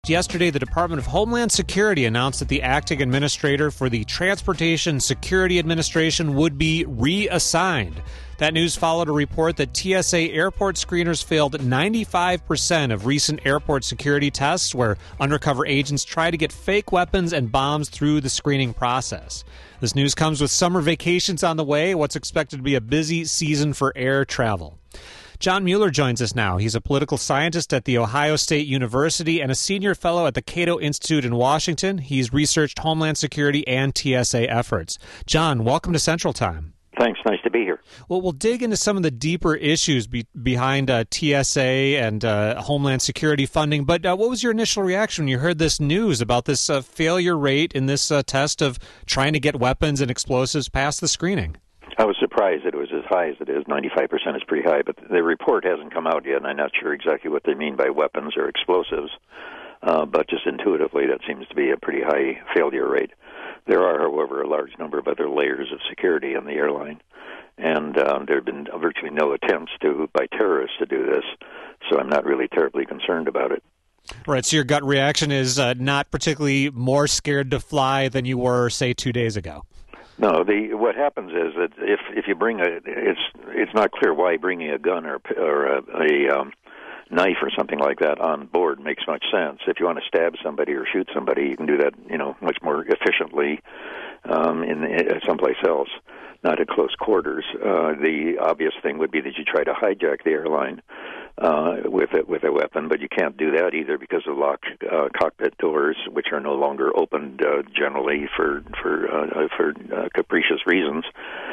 Yesterday, the Department of Homeland Security announced that the acting administrator for the Transportation Security Administration would be reassigned. That news followed a report that TSA airport screeners failed 95% of recent airport security tests where undercover agents try to get fake weapons and bombs through the screening process. This news comes with summer vacations on the way, what's expected to be a busy season for air travel. John Mueller joins us now. He's a political scientist at The Ohio State University and a senior fellow at the Cato Institute in Washington. He's researched Homeland Security and TSA efforts. John, welcome to Central Time. Thanks. Nice to be here. Well, we'll dig into some of the deeper issues behind TSA and Homeland Security funding. But what was your initial reaction when you heard this news about this failure rate in this test of trying to get weapons and explosives past the screening? I was surprised that it was as high as it is. 95% is pretty high, but the report hasn't come out yet, and I'm not sure exactly what they mean by weapons or explosives. But just intuitively, that seems to be a pretty high failure rate. There are, however, a large number of other layers of security in the airline, and there have been virtually no attempts by terrorists to do this, so I'm not really terribly concerned about it. Right, so your gut reaction is not particularly more scared to fly than you were, say, 2 days ago. No, what happens is that if you bring it's not clear why bringing a gun or a knife or something like that on board makes much sense. If you want to stab somebody or shoot somebody, you can do that, much more efficiently someplace else, not at close quarters. The obvious thing would be that you try to hijack the airline with a weapon, but you can't do that either because of locked cockpit doors, which are no longer opened generally for capricious reasons,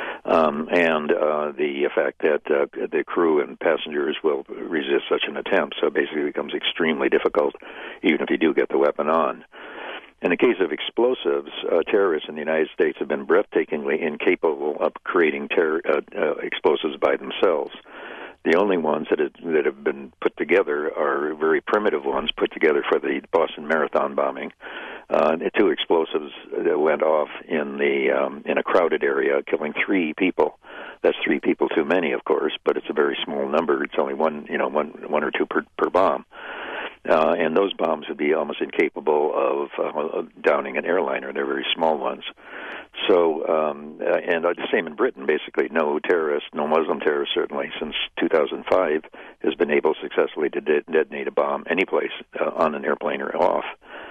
and the fact that the crew and passengers will resist such an attempt. So basically, it becomes extremely difficult, even if you do get the weapon on. In the case of explosives, terrorists in the United States have been breathtakingly incapable of creating explosives by themselves. The only ones that have been put together are very primitive ones put together for the Boston Marathon bombing. The two explosives that went off in a crowded area, killing 3 people. That's 3 people too many, of course, but it's a very small number. It's only one or two per bomb. And those bombs would be almost incapable of downing an airliner. They're very small ones. So, and the same in Britain, basically. No Muslim terrorist, certainly, since 2005, has been able successfully to detonate a bomb anyplace on an airplane or off.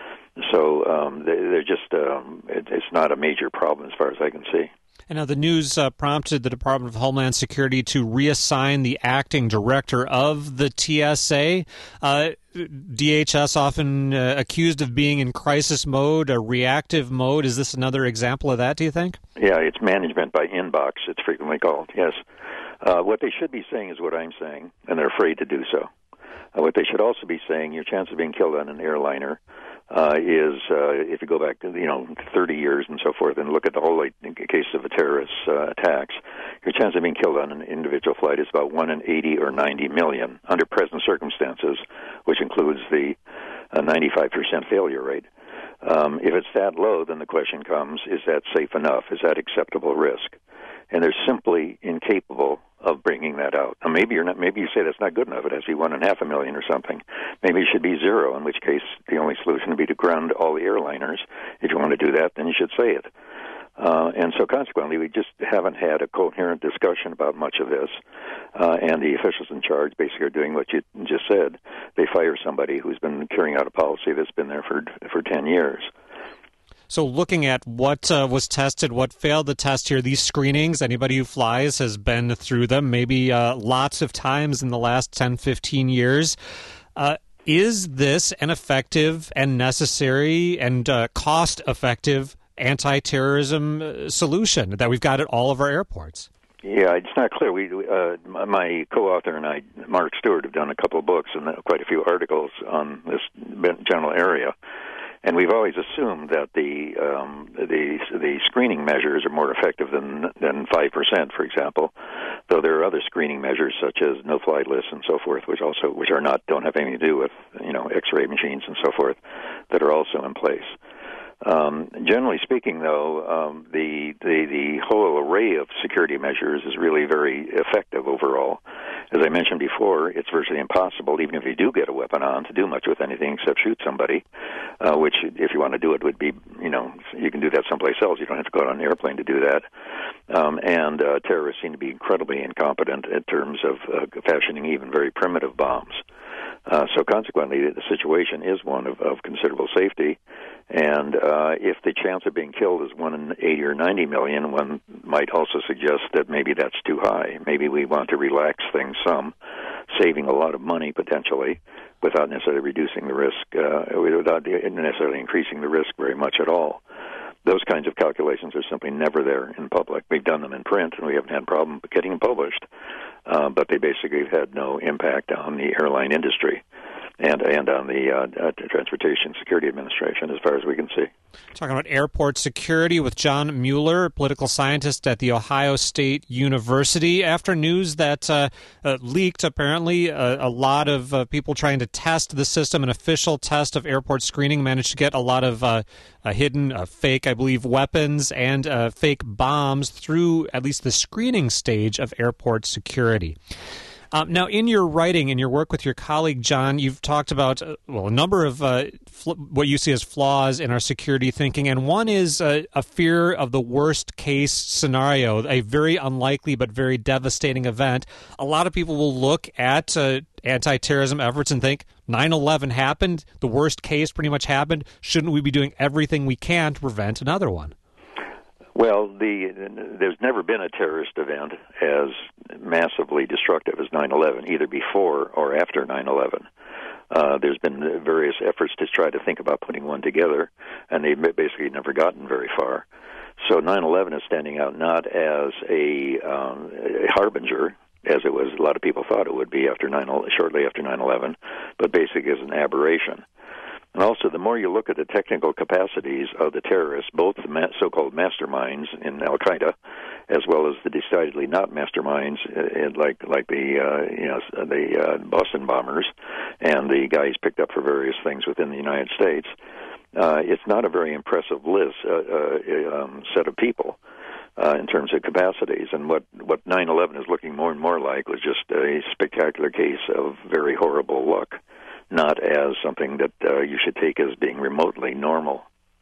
So they're just, it's not a major problem as far as I can see. And now the news prompted the Department of Homeland Security to reassign the acting director of the TSA. DHS often accused of being in crisis mode, a reactive mode. Is this another example of that, do you think? Yeah, it's management by inbox, it's frequently called, yes. What they should be saying is what I'm saying, and they're afraid to do so. What they should also be saying, your chance of being killed on an airliner is, if you go back to 30 years and so forth, and look at the whole case of a terrorist attacks, your chance of being killed on an individual flight is about 1 in 80 or 90 million under present circumstances, which includes the 95% failure rate. If it's that low, then the question comes: is that safe enough? Is that acceptable risk? And they're simply incapable of bringing that out. Now, maybe you're not. Maybe you say that's not good enough. It has to be 1.5 million or something. Maybe it should be 0. In which case, the only solution would be to ground all the airliners. If you want to do that, then you should say it. And so, consequently, we just haven't had a coherent discussion about much of this. And the officials in charge basically are doing what you just said. They fire somebody who's been carrying out a policy that's been there for 10 years. So looking at what was tested, what failed the test here, these screenings, anybody who flies has been through them, maybe lots of times in the last 10, 15 years. Is this an effective and necessary and cost-effective anti-terrorism solution that we've got at all of our airports? Yeah, it's not clear. My co-author and I, Mark Stewart, have done a couple of books and quite a few articles on this general area. And we've always assumed that the screening measures are more effective than 5%, for example. Though there are other screening measures such as no-fly lists and so forth, which don't have anything to do with X-ray machines and so forth, that are also in place. Generally speaking, though, the whole array of security measures is really very effective overall. As I mentioned before, it's virtually impossible, even if you do get a weapon on, to do much with anything except shoot somebody, which, if you want to do it, would be, you can do that someplace else. You don't have to go out on an airplane to do that. And terrorists seem to be incredibly incompetent in terms of fashioning even very primitive bombs. So consequently, the situation is one of considerable safety. And if the chance of being killed is 1 in 80 or 90 million, one might also suggest that maybe that's too high. Maybe we want to relax things some, saving a lot of money potentially, without necessarily reducing the risk, without necessarily increasing the risk very much at all. Those kinds of calculations are simply never there in public. We've done them in print, and we haven't had a problem getting them published, but they basically have had no impact on the airline industry and on the Transportation Security Administration, as far as we can see. Talking about airport security with John Mueller, political scientist at The Ohio State University. After news that leaked, apparently, a lot of people trying to test the system, an official test of airport screening, managed to get a lot of hidden fake, I believe, weapons and fake bombs through at least the screening stage of airport security. Now, in your writing, in your work with your colleague, John, you've talked about, a number of what you see as flaws in our security thinking, and one is a fear of the worst-case scenario, a very unlikely but very devastating event. A lot of people will look at anti-terrorism efforts and think, 9/11 happened, the worst case pretty much happened, shouldn't we be doing everything we can to prevent another one? Well, there's never been a terrorist event as massively destructive as 9/11, either before or after 9/11. There's been various efforts to try to think about putting one together, and they've basically never gotten very far. So 9/11 is standing out not as a harbinger, as it was a lot of people thought it would be shortly after 9/11, but basically as an aberration. And also, the more you look at the technical capacities of the terrorists, both the so-called masterminds in Al-Qaeda, as well as the decidedly not masterminds, like the Boston bombers and the guys picked up for various things within the United States, it's not a very impressive set of people in terms of capacities. And what 9/11 is looking more and more like was just a spectacular case of very horrible luck, not as something that you should take as being remotely normal.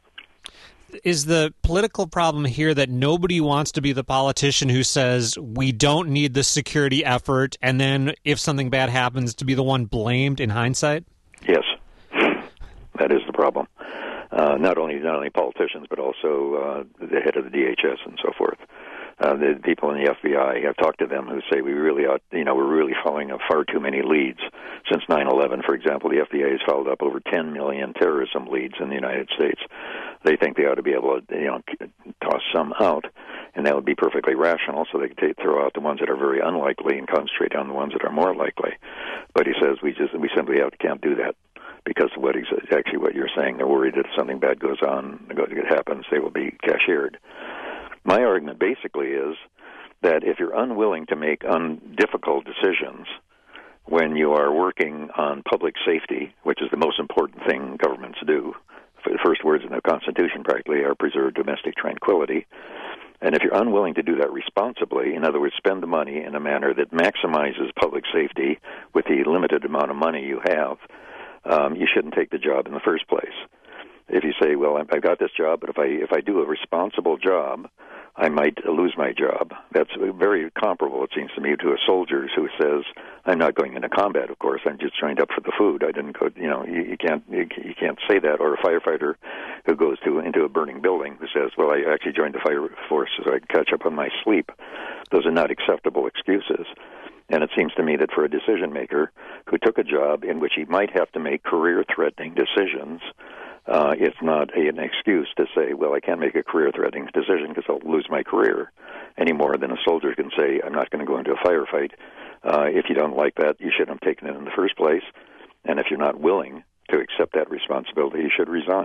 Is the political problem here that nobody wants to be the politician who says we don't need this security effort, and then if something bad happens, to be the one blamed in hindsight? Yes, that is the problem. Not only politicians, but also the head of the DHS and so forth. The people in the FBI, I've talked to them who say we're really following up far too many leads. Since 9/11, for example, the FBI has followed up over 10 million terrorism leads in the United States. They think they ought to be able to, toss some out, and that would be perfectly rational, so they could throw out the ones that are very unlikely and concentrate on the ones that are more likely. But he says we simply can't do that because of what you're saying. They're worried that if something bad goes on, it happens, they will be cashiered. My argument basically is that if you're unwilling to make difficult decisions when you are working on public safety, which is the most important thing governments do, the first words in the Constitution practically are preserve domestic tranquility, and if you're unwilling to do that responsibly, in other words, spend the money in a manner that maximizes public safety with the limited amount of money you have, you shouldn't take the job in the first place. If you say, well, I've got this job, but if I do a responsible job, I might lose my job. That's very comparable, it seems to me, to a soldier who says, I'm not going into combat, of course, I'm just trained up for the food. I didn't go, you can't say that. Or a firefighter who goes into a burning building who says, well, I actually joined the fire force so I can catch up on my sleep. Those are not acceptable excuses. And it seems to me that for a decision maker who took a job in which he might have to make career-threatening decisions, it's not an excuse to say, well, I can't make a career-threatening decision because I'll lose my career, any more than a soldier can say, I'm not going to go into a firefight. If you don't like that, you shouldn't have taken it in the first place. And if you're not willing to accept that responsibility, you should resign.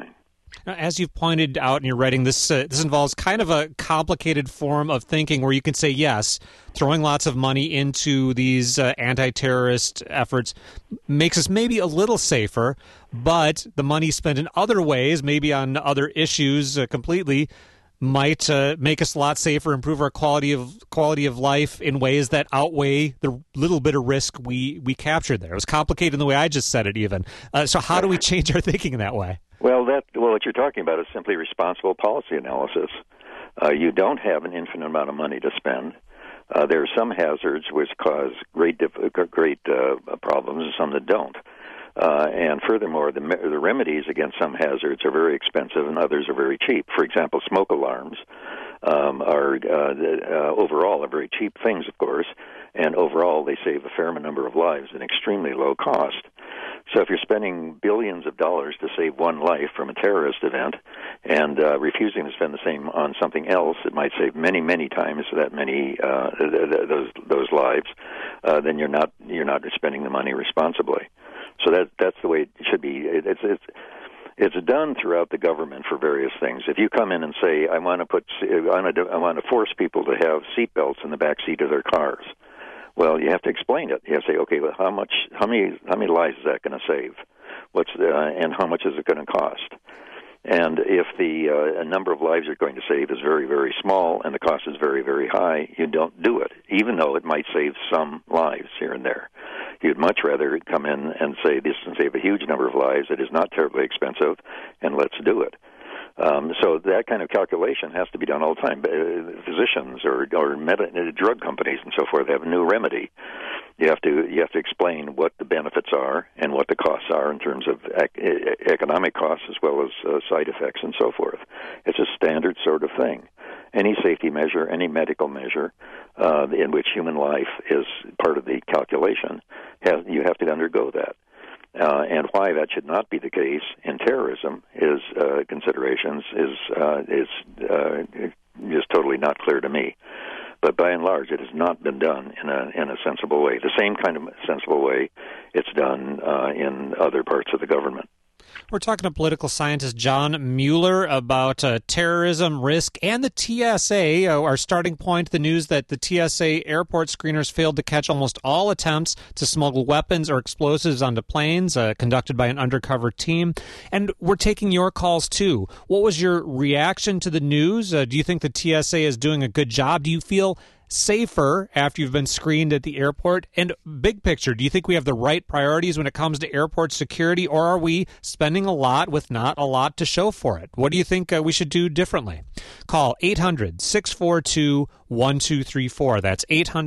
As you've pointed out in your writing, this involves kind of a complicated form of thinking where you can say, yes, throwing lots of money into these anti-terrorist efforts makes us maybe a little safer, but the money spent in other ways, maybe on other issues completely, might make us a lot safer, improve our quality of life in ways that outweigh the little bit of risk we captured there. It was complicated in the way I just said it even. So how do we change our thinking in that way? Well, what you're talking about is simply responsible policy analysis. You don't have an infinite amount of money to spend. There are some hazards which cause great problems and some that don't. And furthermore, the remedies against some hazards are very expensive and others are very cheap. For example, smoke alarms are overall are very cheap things, of course, and overall they save a fair number of lives at extremely low cost. So if you're spending billions of dollars to save one life from a terrorist event and refusing to spend the same on something else that might save many, many times that many those lives, then you're not spending the money responsibly. So that's the way it should be. It's done throughout the government for various things. If you come in and say, I want to force people to have seatbelts in the back seat of their cars, well, you have to explain it. You have to say, okay, well, how many lives is that going to save? And how much is it going to cost? And if the number of lives you're going to save is very, very small and the cost is very, very high, you don't do it, even though it might save some lives here and there. You'd much rather come in and say, this can save a huge number of lives, it is not terribly expensive, and let's do it. So that kind of calculation has to be done all the time. Physicians or drug companies and so forth have a new remedy. You have to explain what the benefits are and what the costs are in terms of economic costs as well as side effects and so forth. It's a standard sort of thing. Any safety measure, any medical measure in which human life is part of the calculation, you have to undergo that. And why that should not be the case in terrorism considerations is just totally not clear to me. But by and large, it has not been done in a sensible way. The same kind of sensible way it's done in other parts of the government. We're talking to political scientist John Mueller about terrorism risk and the TSA. Our starting point, the news that the TSA airport screeners failed to catch almost all attempts to smuggle weapons or explosives onto planes, conducted by an undercover team. And we're taking your calls, too. What was your reaction to the news? Do you think the TSA is doing a good job? Do you feel safer after you've been screened at the airport? And big picture, do you think we have the right priorities when it comes to airport security, or are we spending a lot with not a lot to show for it? What do you think we should do differently? Call 800-642-1234. That's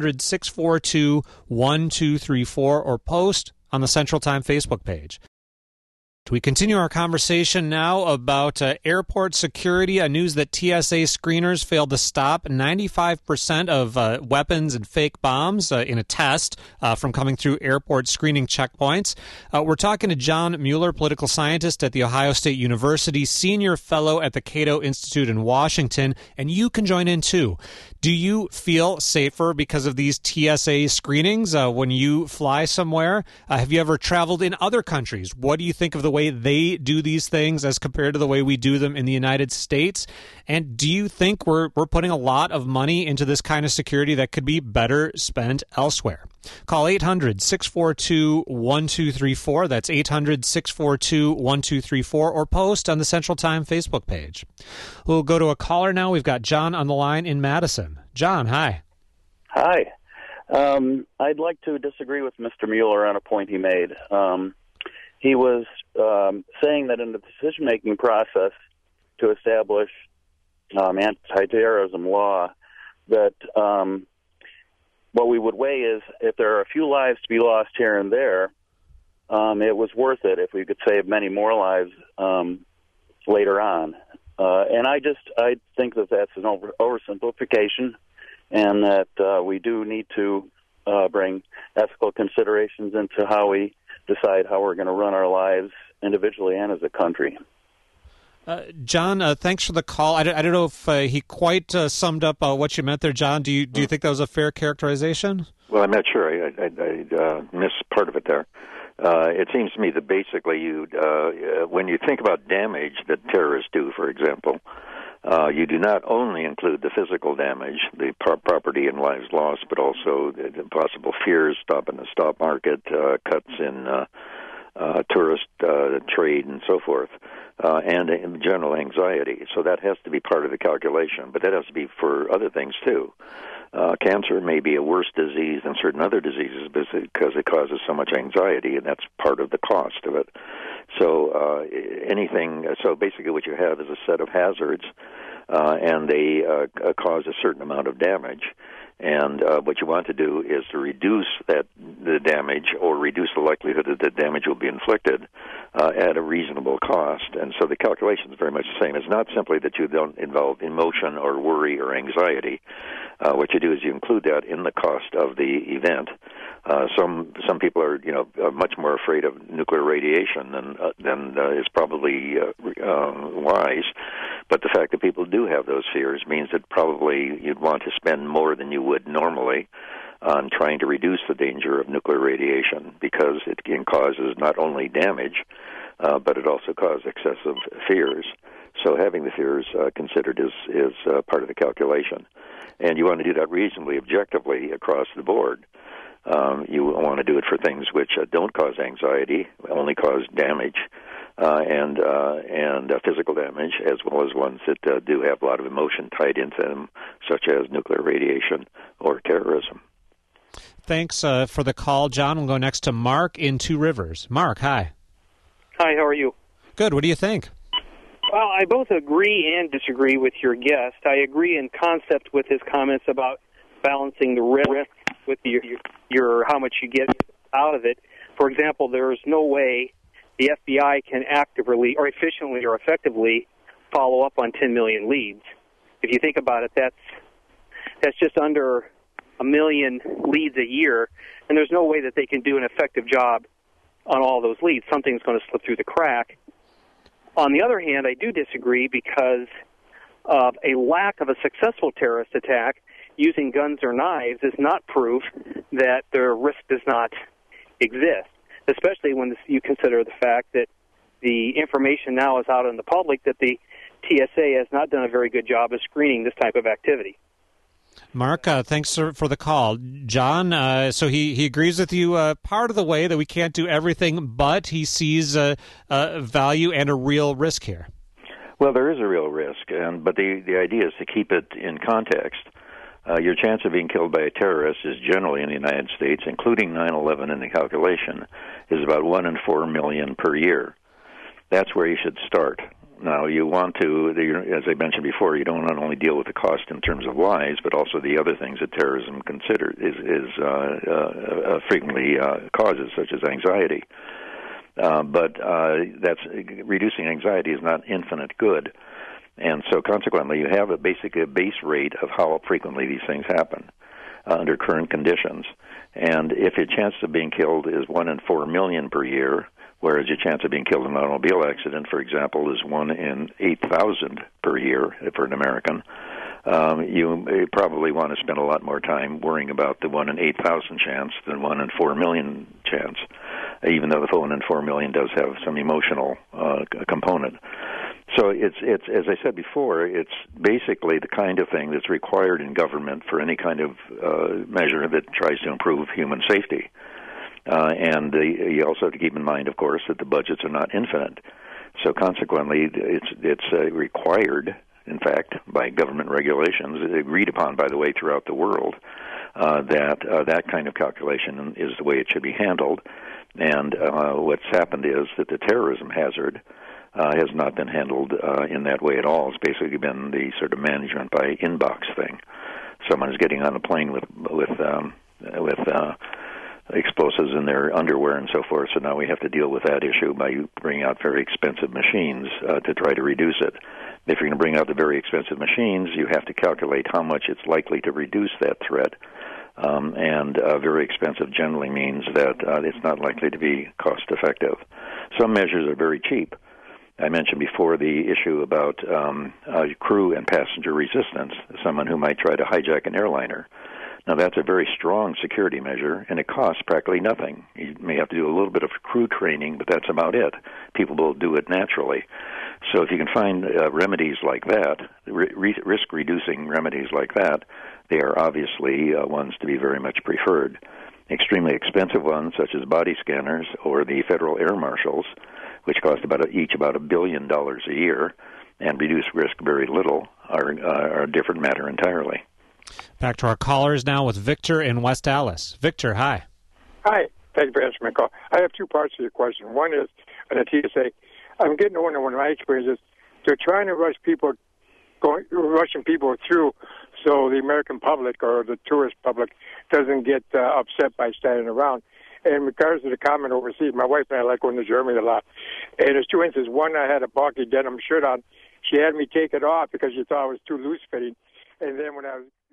800-642-1234, or post on the Central Time Facebook page. We continue our conversation now about airport security, news that TSA screeners failed to stop 95% of weapons and fake bombs in a test from coming through airport screening checkpoints. We're talking to John Mueller, political scientist at The Ohio State University, senior fellow at the Cato Institute in Washington, and you can join in too. Do you feel safer because of these TSA screenings when you fly somewhere? Have you ever traveled in other countries? What do you think of the way they do these things as compared to the way we do them in the United States? And do you think we're putting a lot of money into this kind of security that could be better spent elsewhere? Call 800-642-1234. That's 800-642-1234, or post on the Central Time Facebook page. We'll go to a caller now. We've got John on the line in Madison. John, hi. Hi. I'd like to disagree with Mr. Mueller on a point he made. He was saying that in the decision-making process to establish anti-terrorism law, that what we would weigh is if there are a few lives to be lost here and there, it was worth it if we could save many more lives later on. And I think that that's an oversimplification, and that we do need to bring ethical considerations into how we decide how we're going to run our lives individually and as a country. John, thanks for the call. I don't know if he quite summed up what you meant there, John. Do you think that was a fair characterization? Well, I'm not sure. I missed part of it there. It seems to me that basically when you think about damage that terrorists do, for example, you do not only include the physical damage, the property and lives lost, but also the possible fears, stop in the stock market, cuts in tourist trade and so forth, and in general anxiety. So that has to be part of the calculation, but that has to be for other things too. Cancer may be a worse disease than certain other diseases because it causes so much anxiety, and that's part of the cost of it. So so basically what you have is a set of hazards, and they cause a certain amount of damage. And what you want to do is to reduce the damage, or reduce the likelihood that the damage will be inflicted at a reasonable cost. And so the calculation is very much the same. It's not simply that you don't involve emotion or worry or anxiety. What you do is you include that in the cost of the event. Some people are much more afraid of nuclear radiation than is probably wise. But the fact that people do have those fears means that probably you'd want to spend more than you would normally on trying to reduce the danger of nuclear radiation, because it causes not only damage, but it also causes excessive fears. So having the fears considered is part of the calculation. And you want to do that reasonably objectively across the board. You want to do it for things which don't cause anxiety, only cause damage, and physical damage, as well as ones that do have a lot of emotion tied into them, such as nuclear radiation or terrorism. Thanks for the call, John. We'll go next to Mark in Two Rivers. Mark, hi. Hi, how are you? Good. What do you think? Well, I both agree and disagree with your guest. I agree in concept with his comments about balancing the risk with your how much you get out of it. For example, there's no way the FBI can actively or efficiently or effectively follow up on 10 million leads. If you think about it, that's just under 1 million leads a year, and there's no way that they can do an effective job on all those leads. Something's going to slip through the crack. On the other hand, I do disagree because of a lack of a successful terrorist attack using guns or knives is not proof that the risk does not exist, especially when you consider the fact that the information now is out in the public that the TSA has not done a very good job of screening this type of activity. Mark, thanks for the call. John, so he agrees with you part of the way that we can't do everything, but he sees value and a real risk here. Well, there is a real risk, but the idea is to keep it in context. Your chance of being killed by a terrorist is generally in the United States, including 9/11 in the calculation, is about 1 in 4 million per year. That's where you should start. Now, you want to, as I mentioned before, you don't not only deal with the cost in terms of lives, but also the other things that terrorism frequently causes, such as anxiety. But that's reducing anxiety is not infinite good. And so consequently, you have basically a base rate of how frequently these things happen under current conditions. And if your chance of being killed is 1 in 4 million per year, whereas your chance of being killed in an automobile accident, for example, is 1 in 8,000 per year for an American, you probably want to spend a lot more time worrying about the 1 in 8,000 chance than 1 in 4 million chance, even though the 1 in 4 million does have some emotional component. So it's as I said before, it's basically the kind of thing that's required in government for any kind of measure that tries to improve human safety. And you also have to keep in mind, of course, that the budgets are not infinite. So consequently, it's required, in fact, by government regulations, agreed upon, by the way, throughout the world, that kind of calculation is the way it should be handled. And what's happened is that the terrorism hazard has not been handled in that way at all. It's basically been the sort of management by inbox thing. Someone is getting on a plane with explosives in their underwear and so forth, so now we have to deal with that issue by bringing out very expensive machines to try to reduce it. If you're going to bring out the very expensive machines, you have to calculate how much it's likely to reduce that threat. And very expensive generally means that it's not likely to be cost-effective. Some measures are very cheap. I mentioned before the issue about crew and passenger resistance, someone who might try to hijack an airliner. Now, that's a very strong security measure, and it costs practically nothing. You may have to do a little bit of crew training, but that's about it. People will do it naturally. So if you can find remedies like that, risk-reducing remedies like that, they are obviously ones to be very much preferred. Extremely expensive ones, such as body scanners or the federal air marshals, which cost each about $1 billion a year and reduce risk very little, are a different matter entirely. Back to our callers now with Victor in West Allis. Victor, hi. Hi. Thank you for answering my call. I have two parts to your question. One is on the TSA. I'm getting to wonder, one of my experiences, they're trying to rushing people through so the American public or the tourist public doesn't get upset by standing around. And in regards to the comment overseas, my wife and I like going to Germany a lot. And there's two instances. One, I had a bulky denim shirt on. She had me take it off because she thought it was too loose-fitting. And then when I was